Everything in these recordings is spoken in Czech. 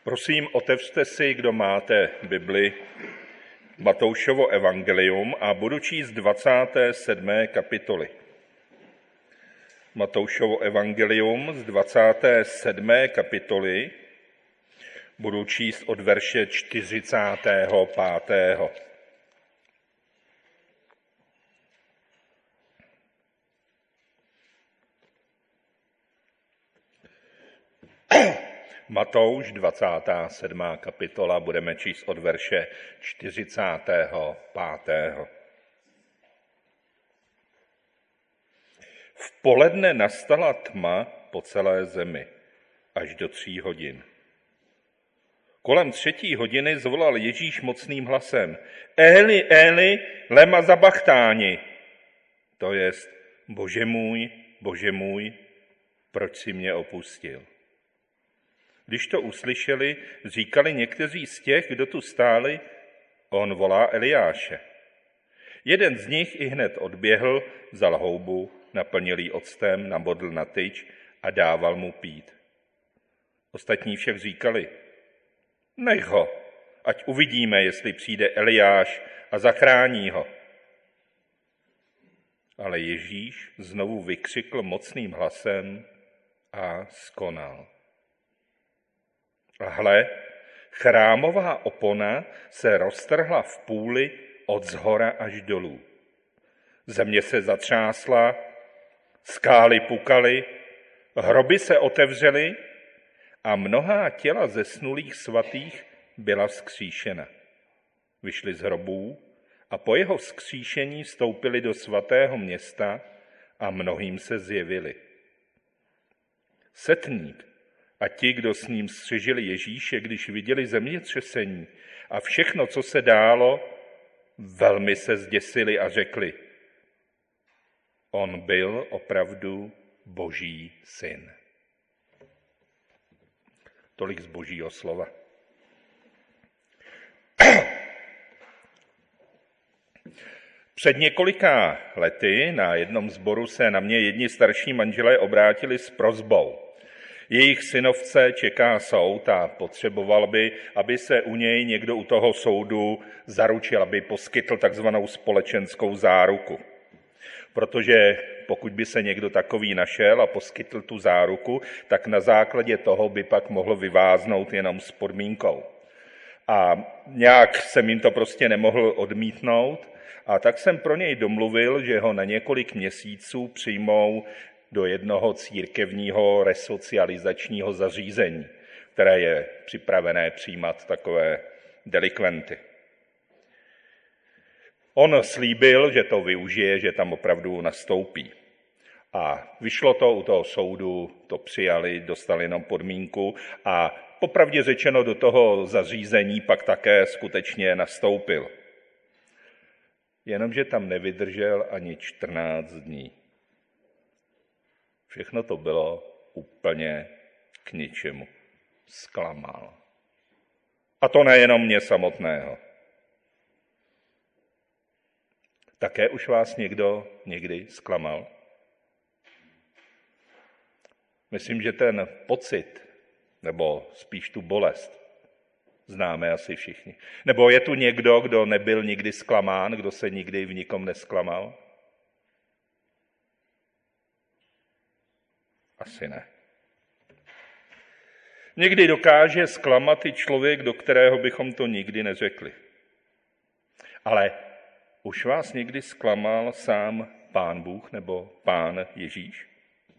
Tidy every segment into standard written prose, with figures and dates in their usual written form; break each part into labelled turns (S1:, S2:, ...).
S1: Prosím, otevřte si, kdo máte Bibli, Matoušovo evangelium a budu číst 27. kapitoly. Matoušovo evangelium z 27. kapitoly budu číst od verše 45. Matouš, 27. kapitola, budeme číst od verše 45. V poledne nastala tma po celé zemi, až do 3 hodin. Kolem 3. hodiny zvolal Ježíš mocným hlasem: Eli, Eli, lema sabachthani, to jest, Bože můj, proč si mě opustil? Když to uslyšeli, říkali někteří z těch, kdo tu stáli, on volá Eliáše. Jeden z nich ihned odběhl, vzal houbu, naplnil ji octem, nabodl na tyč a dával mu pít. Ostatní však říkali: Nech ho, ať uvidíme, jestli přijde Eliáš a zachrání ho. Ale Ježíš znovu vykřikl mocným hlasem a skonal. A hle, chrámová opona se roztrhla v půli od zhora až dolů. Země se zatřásla, skály pukaly, hroby se otevřely a mnohá těla zesnulých svatých byla vzkříšena. Vyšli z hrobů a po jeho vzkříšení vstoupili do svatého města a mnohým se zjevili. Setník a ti, kdo s ním střežili Ježíše, když viděli zemětřesení a všechno, co se dálo, velmi se zděsili a řekli: On byl opravdu Boží syn. Tolik z Božího slova. Před několika lety na jednom sboru se na mě jedni starší manželé obrátili s prosbou. Jejich synovce čeká soud a potřeboval by, aby se u něj někdo u toho soudu zaručil, aby poskytl takzvanou společenskou záruku. Protože pokud by se někdo takový našel a poskytl tu záruku, tak na základě toho by pak mohl vyváznout jenom s podmínkou. A nějak jsem jim to prostě nemohl odmítnout, a tak jsem pro něj domluvil, že ho na několik měsíců přijmou do jednoho církevního resocializačního zařízení, které je připravené přijímat takové delikventy. On slíbil, že to využije, že tam opravdu nastoupí. A vyšlo to, u toho soudu to přijali, dostali jenom podmínku a popravdě řečeno do toho zařízení pak také skutečně nastoupil. Jenomže tam nevydržel ani 14 dní. Všechno to bylo úplně k ničemu. Zklamal. A to nejenom mě samotného. Také už vás někdo někdy zklamal? Myslím, že ten pocit, nebo spíš tu bolest, známe asi všichni. Nebo je tu někdo, kdo nebyl nikdy zklamán, kdo se nikdy v nikom nezklamal? Asi ne. Někdy dokáže zklamat i člověk, do kterého bychom to nikdy neřekli. Ale už vás někdy zklamal sám Pán Bůh nebo Pán Ježíš?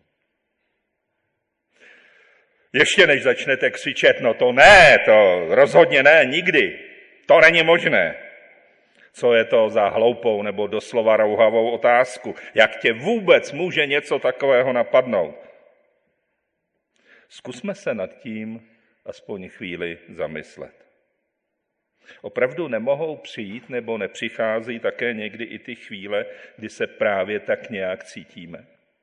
S1: Ještě než začnete křičet: no to ne, to rozhodně ne, nikdy, to není možné. Co je to za hloupou nebo doslova rouhavou otázku? Jak tě vůbec může něco takového napadnout? Zkusme se nad tím aspoň chvíli zamyslet. Opravdu nemohou přijít nebo nepřichází také někdy i ty chvíle, kdy se právě tak nějak cítíme?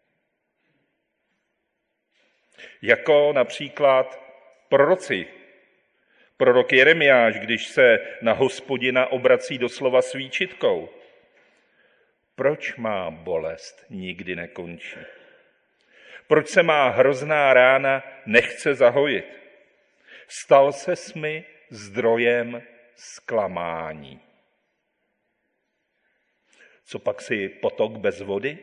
S1: Jako například proroci. Prorok Jeremiáš, když se na Hospodina obrací doslova s výčitkou: Proč má bolest nikdy nekončí? Proč se má hrozná rána nechce zahojit? Stal ses mi zdrojem zklamání. Co pak si potok bez vody?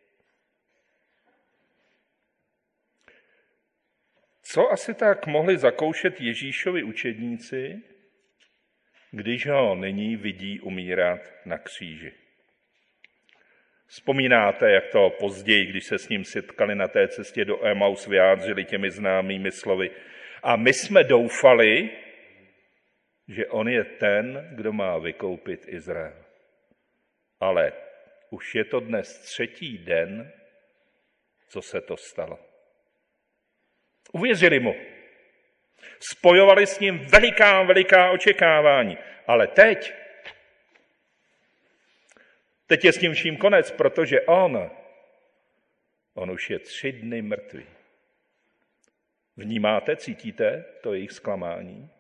S1: Co asi tak mohli zakoušet Ježíšovi učedníci, když ho nyní vidí umírat na kříži? Vzpomínáte, jak to později, když se s ním setkali na té cestě do Emaus, vyjádřili těmi známými slovy. A my jsme doufali, že on je ten, kdo má vykoupit Izrael. Ale už je to dnes 3. den, co se to stalo. Uvěřili mu. Spojovali s ním veliká očekávání. Ale teď je s tím vším konec, protože on už je 3 dny mrtvý. Vnímáte, cítíte to jejich zklamání?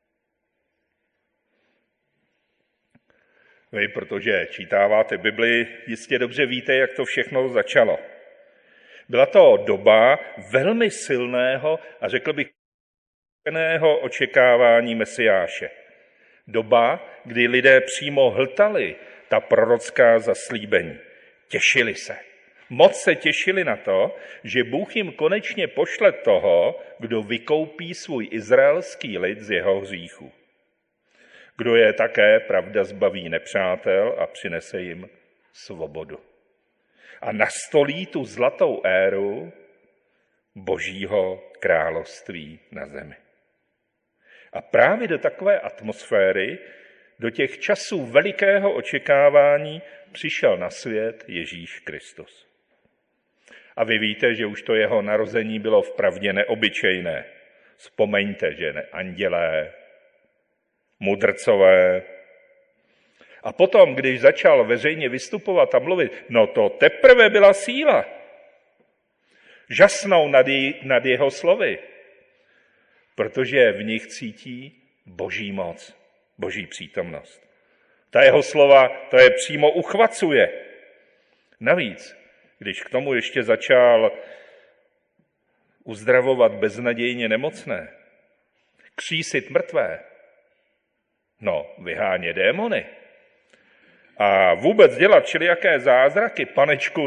S1: Vy, protože čítáváte Bibli, jistě dobře víte, jak to všechno začalo. Byla to doba velmi silného a řekl bych očekávání Mesiáše. Doba, kdy lidé přímo hltali ta prorocká zaslíbení. Těšili se. Moc se těšili na to, že Bůh jim konečně pošle toho, kdo vykoupí svůj izraelský lid z jeho hříchu. Kdo je také, pravda, zbaví nepřátel a přinese jim svobodu. A nastolí tu zlatou éru Božího království na zemi. A právě do takové atmosféry, do těch časů velikého očekávání přišel na svět Ježíš Kristus. A vy víte, že už to jeho narození bylo vpravdě neobyčejné. Vzpomeňte, že andělé, mudrcové. A potom, když začal veřejně vystupovat a mluvit, no to teprve byla síla. Žasnou nad jeho slovy, protože v nich cítí Boží moc, Boží přítomnost. Ta jeho slova, to je přímo uchvacuje. Navíc, když k tomu ještě začal uzdravovat beznadějně nemocné, křísit mrtvé, vyhánět démony a vůbec dělat všelijaké zázraky, panečku,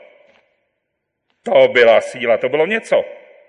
S1: to byla síla, to bylo něco.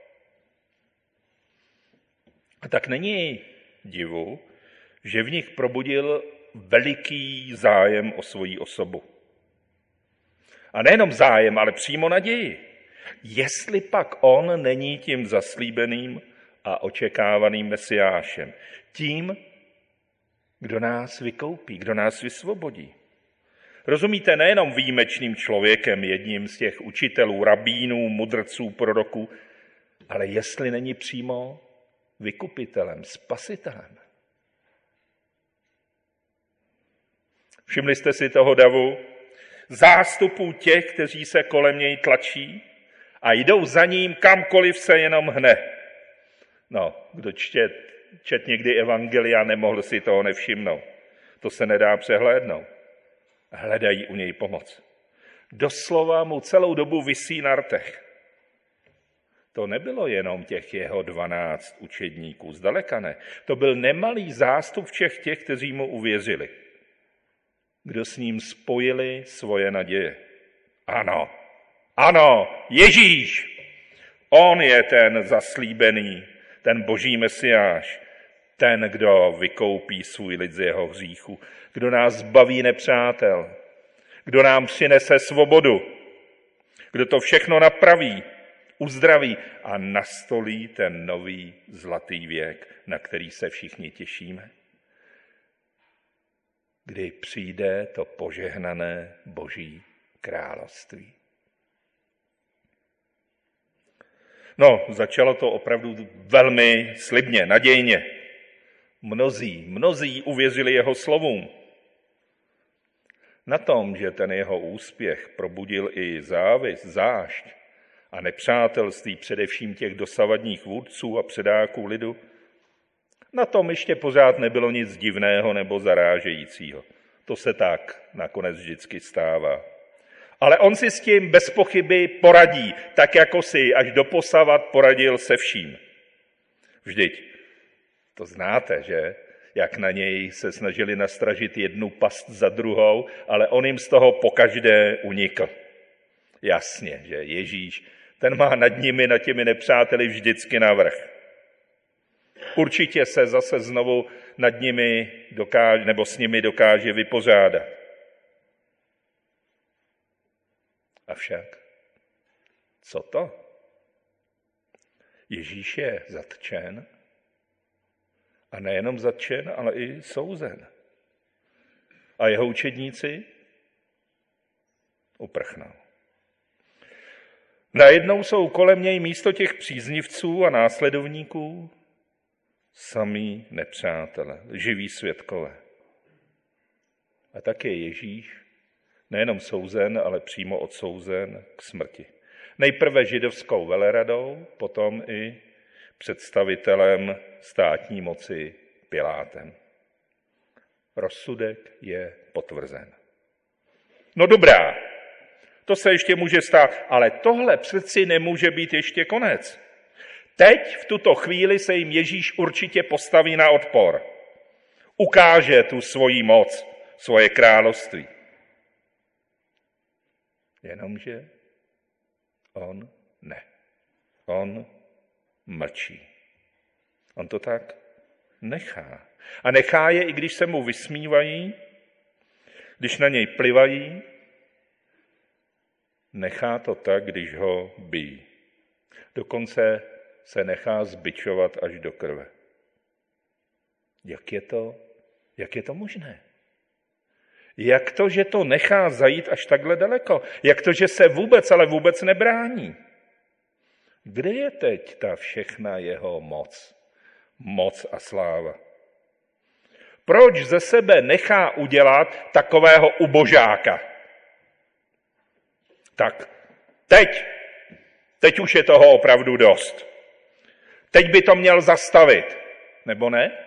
S1: A tak není divu, že v nich probudil veliký zájem o svoji osobu. A nejenom zájem, ale přímo naději. Jestli pak on není tím zaslíbeným a očekávaným Mesiášem. Tím, kdo nás vykoupí, kdo nás vysvobodí. Rozumíte, nejenom výjimečným člověkem, jedním z těch učitelů, rabínů, mudrců, proroků, ale jestli není přímo vykupitelem, spasitelem. Všimli jste si toho davu? Zástupů těch, kteří se kolem něj tlačí a jdou za ním kamkoliv se jenom hne. Kdo čet někdy evangelia, nemohl si toho nevšimnout. To se nedá přehlédnout. Hledají u něj pomoc. Doslova mu celou dobu visí na rtech. To nebylo jenom těch jeho 12 učedníků, zdaleka ne. To byl nemalý zástup všech těch, kteří mu uvěřili. Kdo s ním spojili svoje naděje. Ano, Ježíš! On je ten zaslíbený, ten Boží Mesiáš, ten, kdo vykoupí svůj lid z jeho hříchu, kdo nás zbaví nepřátel, kdo nám přinese svobodu, kdo to všechno napraví, uzdraví a nastolí ten nový zlatý věk, na který se všichni těšíme. Kdy přijde to požehnané Boží království. Začalo to opravdu velmi slibně, nadějně. Mnozí uvěřili jeho slovům. Na tom, že ten jeho úspěch probudil i závist, zášť a nepřátelství především těch dosavadních vůdců a předáků lidu, na tom ještě pořád nebylo nic divného nebo zarážejícího. To se tak nakonec vždycky stává. Ale on si s tím bez pochyby poradí, tak jako si až doposavat poradil se vším. Vždyť To znáte, že? Jak na něj se snažili nastražit jednu past za druhou, ale on jim z toho pokaždé unikl. Jasně, že Ježíš, ten má nad nimi, nad těmi nepřáteli vždycky navrch. Určitě se zase znovu nad nimi dokáže, nebo s nimi dokáže vypořádat. Avšak, co to? Ježíš je zatčen, a nejenom zatčen, ale i souzen. A jeho učedníci uprchnou. Najednou jsou kolem něj místo těch příznivců a následovníků samí nepřátelé, živí svědkové. A také Ježíš nejenom souzen, ale přímo odsouzen k smrti. Nejprve židovskou veleradou, potom i představitelem státní moci Pilátem. Rozsudek je potvrzen. No dobrá, to se ještě může stát, ale tohle přeci nemůže být ještě konec. Teď v tuto chvíli se jim Ježíš určitě postaví na odpor. Ukáže tu svoji moc, svoje království. Jenomže on ne. On mlčí. On to tak nechá. A nechá je, i když se mu vysmívají, když na něj plivají, nechá to tak, když ho bijí. Dokonce se nechá zbičovat až do krve. Jak je to možné? Jak to, že to nechá zajít až takhle daleko? Jak to, že se vůbec nebrání? Kde je teď ta všechna jeho moc? Moc a sláva. Proč ze sebe nechá udělat takového ubožáka? Tak teď už je toho opravdu dost. Teď by to měl zastavit, nebo ne?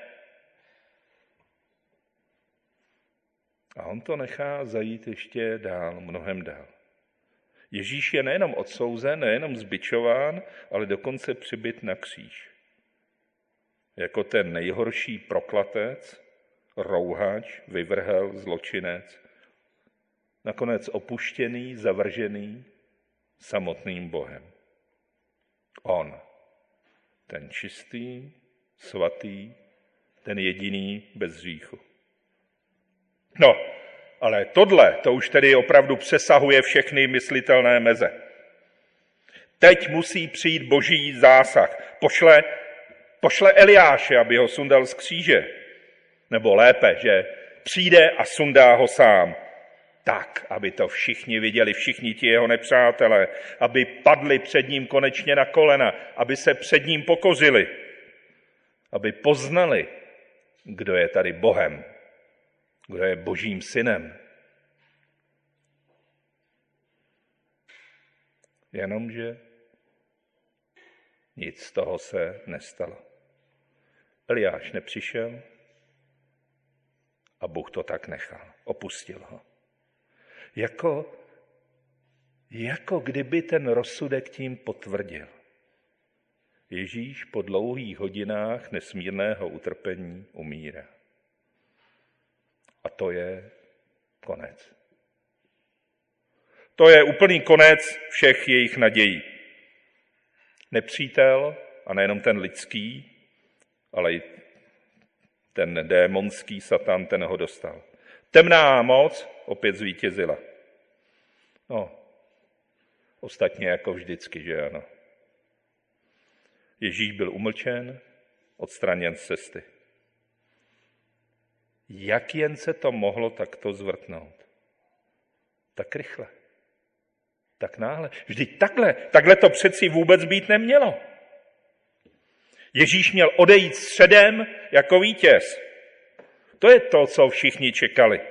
S1: A on to nechá zajít ještě dál, mnohem dál. Ježíš je nejenom odsouzen, nejenom zbičován, ale dokonce přibyt na kříž. Jako ten nejhorší proklatec, rouhač, vyvrhel, zločinec, nakonec opuštěný, zavržený samotným Bohem. On, ten čistý, svatý, ten jediný bez hříchu. No, ale to už tedy opravdu přesahuje všechny myslitelné meze. Teď musí přijít boží zásah. Pošle Eliáše, aby ho sundal z kříže. Nebo lépe, že přijde a sundá ho sám. Tak, aby to všichni viděli, všichni ti jeho nepřátelé, aby padli před ním konečně na kolena, aby se před ním pokořili, aby poznali, kdo je tady Bohem, kdo je Božím synem. Jenomže nic z toho se nestalo. Eliáš nepřišel a Bůh to tak nechal, opustil ho. Jako kdyby ten rozsudek tím potvrdil. Ježíš po dlouhých hodinách nesmírného utrpení umírá. A to je konec. To je úplný konec všech jejich nadějí. Nepřítel, a nejenom ten lidský, ale i ten démonský Satan, ten ho dostal. Temná moc opět zvítězila. No, ostatně jako vždycky, že ano. Ježíš byl umlčen, odstraněn z cesty. Jak jen se to mohlo takto zvrtnout? Tak rychle. Tak náhle. Vždyť takhle to přeci vůbec být nemělo. Ježíš měl odejít středem jako vítěz. To je to, co všichni čekali.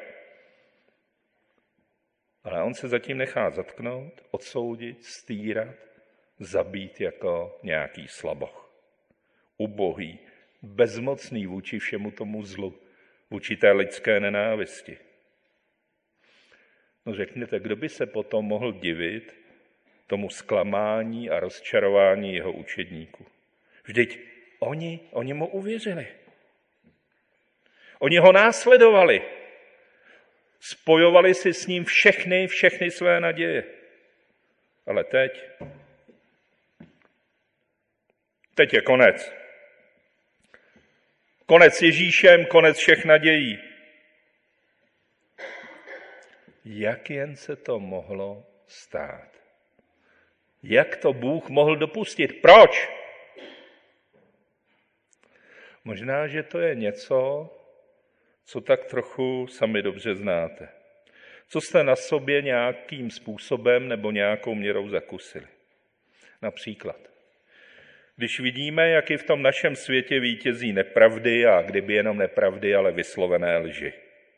S1: Ale on se zatím nechá zatknout, odsoudit, stýrat, zabít jako nějaký slaboch. Ubohý, bezmocný vůči všemu tomu zlu, vůči té lidské nenávisti. No řekněte, kdo by se potom mohl divit tomu zklamání a rozčarování jeho učedníků? Vždyť oni mu uvěřili. Oni ho následovali. Spojovali si s ním všechny své naděje. Ale teď je konec. Konec s Ježíšem, konec všech nadějí. Jak jen se to mohlo stát? Jak to Bůh mohl dopustit? Proč? Možná, že to je něco, co tak trochu sami dobře znáte. Co jste na sobě nějakým způsobem nebo nějakou měrou zakusili. Například, když vidíme, jak i v tom našem světě vítězí nepravdy a kdyby jenom nepravdy, ale vyslovené lži.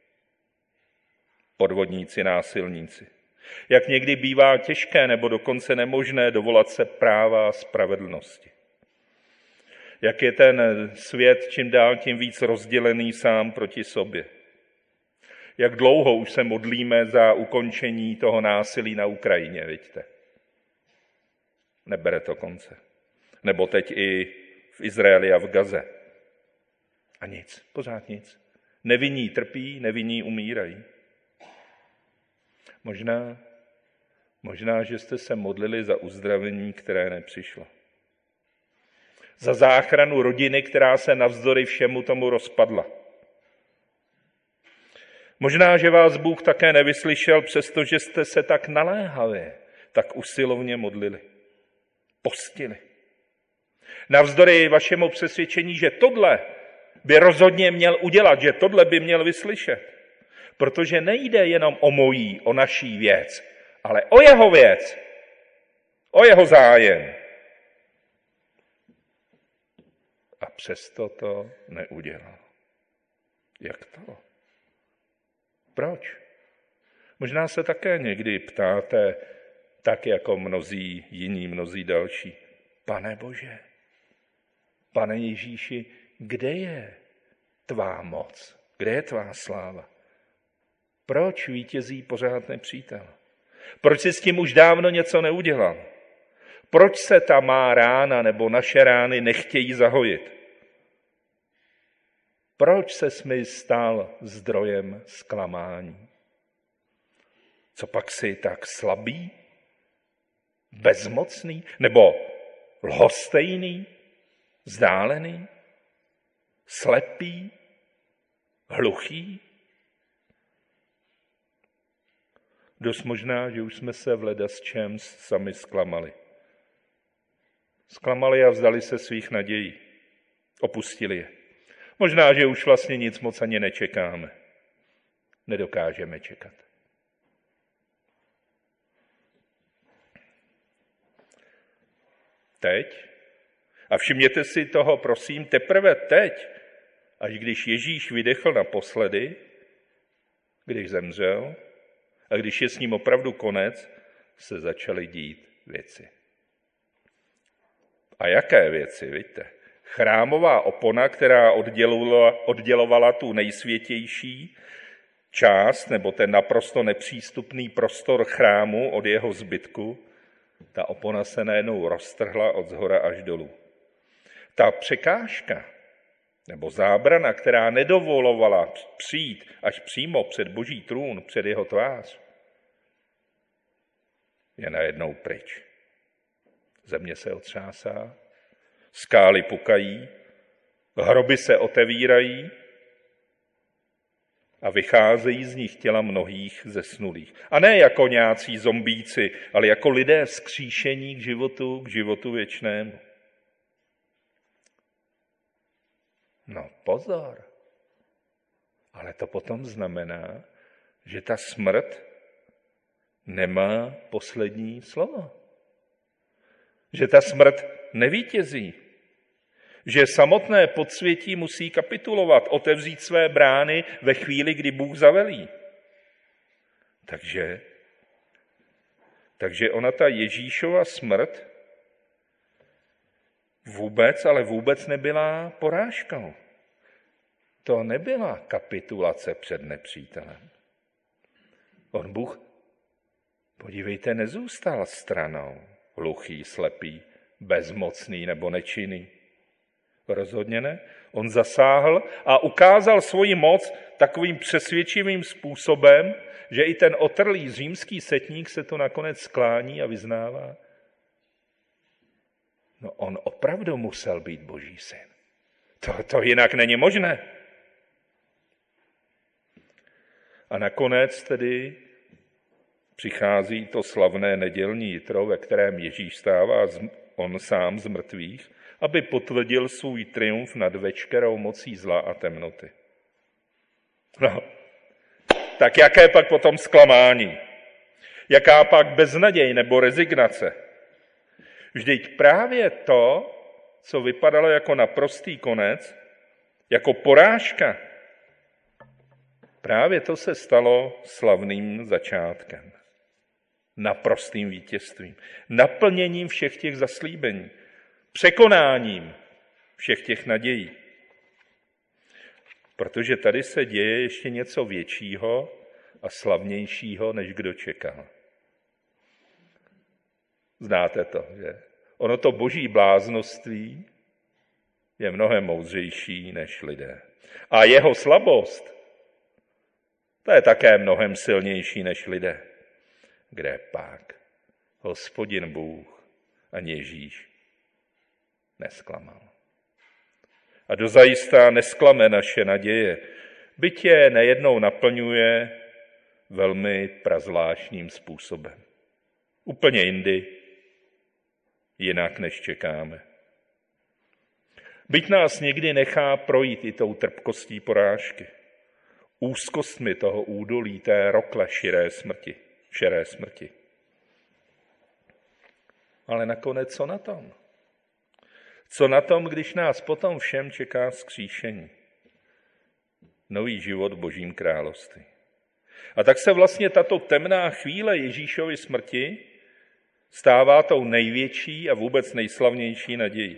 S1: Podvodníci, násilníci. Jak někdy bývá těžké nebo dokonce nemožné dovolat se práva a spravedlnosti. Jak je ten svět čím dál tím víc rozdělený sám proti sobě. Jak dlouho už se modlíme za ukončení toho násilí na Ukrajině, vidíte. Nebere to konce. Nebo teď i v Izraeli a v Gaze. A nic, pořád nic. Nevinní trpí, nevinní umírají. Možná, že jste se modlili za uzdravení, které nepřišlo. Za záchranu rodiny, která se navzdory všemu tomu rozpadla. Možná, že vás Bůh také nevyslyšel, přestože jste se tak naléhavě, tak usilovně modlili. Postili. Navzdory vašemu přesvědčení, že tohle by rozhodně měl udělat, že tohle by měl vyslyšet. Protože nejde jenom o naší věc, ale o jeho věc, o jeho zájem. A přesto to neudělal. Jak to? Proč? Možná se také někdy ptáte, tak jako mnozí další. Pane Bože, Pane Ježíši, kde je tvá moc? Kde je tvá sláva? Proč vítězí pořád nepřítel? Proč si s tím už dávno něco neudělal? Proč se ta má rána nebo naše rány nechtějí zahojit? Proč se mi stal zdrojem zklamání? Co pak jsi tak slabý? Bezmocný? Nebo lhostejný? Vzdálený? Slepý? Hluchý? Dost možná, že už jsme se v ledasčem sami zklamali. Zklamali a vzdali se svých nadějí. Opustili je. Možná, že už vlastně nic moc ani nečekáme. Nedokážeme čekat. Teď, a všimněte si toho, prosím, teprve teď, až když Ježíš vydechl naposledy, když zemřel, a když je s ním opravdu konec, se začaly dít věci. A jaké věci, vidíte? Chrámová opona, která oddělovala tu nejsvětější část, nebo ten naprosto nepřístupný prostor chrámu od jeho zbytku, ta opona se najednou roztrhla od zhora až dolů. Ta překážka, nebo zábrana, která nedovolovala přijít až přímo před Boží trůn, před jeho tvář, je najednou pryč. Země se otřásá, skály pukají, hroby se otevírají a vycházejí z nich těla mnohých zesnulých. A ne jako nějací zombíci, ale jako lidé vzkříšení k životu věčnému. No pozor, ale to potom znamená, že ta smrt nemá poslední slovo. Že ta smrt nevítězí. Že samotné podsvětí musí kapitulovat, otevřít své brány ve chvíli, kdy Bůh zavelí. Takže ona ta Ježíšova smrt vůbec nebyla porážkou. To nebyla kapitulace před nepřítelem. On Bůh, podívejte, nezůstal stranou, hluchý, slepý, bezmocný nebo nečinný. Rozhodně ne. On zasáhl a ukázal svoji moc takovým přesvědčivým způsobem, že i ten otrlý římský setník se to nakonec sklání a vyznává. No on opravdu musel být Boží syn. To jinak není možné. A nakonec tedy přichází to slavné nedělní jitro, ve kterém Ježíš stává on sám z mrtvých, aby potvrdil svůj triumf nad veškerou mocí zla a temnoty. No, tak jaké pak potom zklamání? Jaká pak beznaděj nebo rezignace? Vždyť právě to, co vypadalo jako naprostý konec, jako porážka, právě to se stalo slavným začátkem. Naprostým vítězstvím, naplněním všech těch zaslíbení, překonáním všech těch nadějí. Protože tady se děje ještě něco většího a slavnějšího, než kdo čekal. Znáte to, že? Ono to boží bláznoství je mnohem moudřejší než lidé. A jeho slabost, to je také mnohem silnější než lidé. Kde pak Hospodin Bůh ani Ježíš nesklamal. A dozajista nesklame naše naděje, byť je nejednou naplňuje velmi prazvláštním způsobem. Úplně jindy, jinak než čekáme. Byť nás někdy nechá projít i tou trpkostí porážky, úzkostmi toho údolí té rokle širé smrti. Ale nakonec co na tom? Co na tom, když nás potom všem čeká vzkříšení? Nový život v Božím království. A tak se vlastně tato temná chvíle Ježíšovy smrti stává tou největší a vůbec nejslavnější nadějí.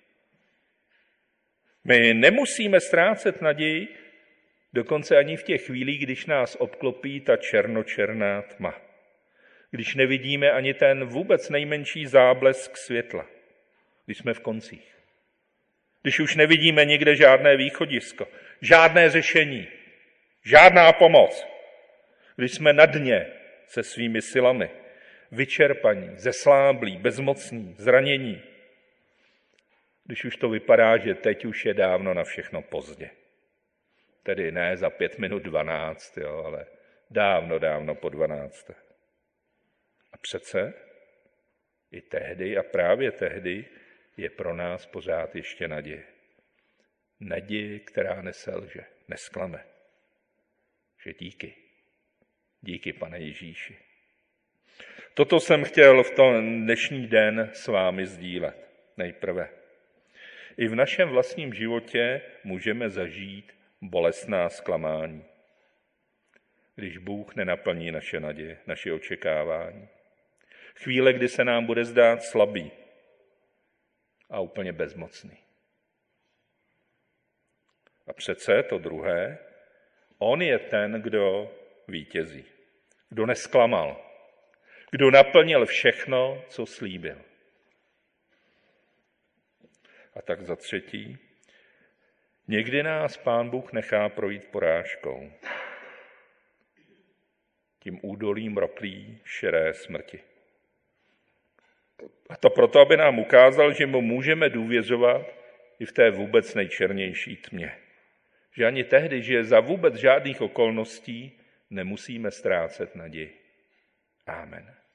S1: My nemusíme ztrácet naději, dokonce ani v těch chvílích, když nás obklopí ta černočerná tma. Když nevidíme ani ten vůbec nejmenší záblesk světla. Když jsme v koncích. Když už nevidíme nikde žádné východisko, žádné řešení, žádná pomoc. Když jsme na dně se svými silami, vyčerpaní, zesláblí, bezmocní, zranění. Když už to vypadá, že teď už je dávno na všechno pozdě. Tedy ne za 5 minut 12, jo, ale dávno po 12. A přece i tehdy a právě tehdy je pro nás pořád ještě naděje. Naděje, která neselže, nesklame. Že díky, Pane Ježíši. Toto jsem chtěl v ten dnešní den s vámi sdílet. Nejprve. I v našem vlastním životě můžeme zažít bolestná zklamání, když Bůh nenaplní naše naděje, naše očekávání. Chvíle, kdy se nám bude zdát slabý a úplně bezmocný. A přece to druhé, on je ten, kdo vítězí, kdo nesklamal, kdo naplnil všechno, co slíbil. A tak za třetí, někdy nás Pán Bůh nechá projít porážkou, tím údolím roklí širé smrti. A to proto, aby nám ukázal, že mu můžeme důvěřovat i v té vůbec nejčernější tmě. Že ani tehdy, že za vůbec žádných okolností nemusíme ztrácet naději. Amen.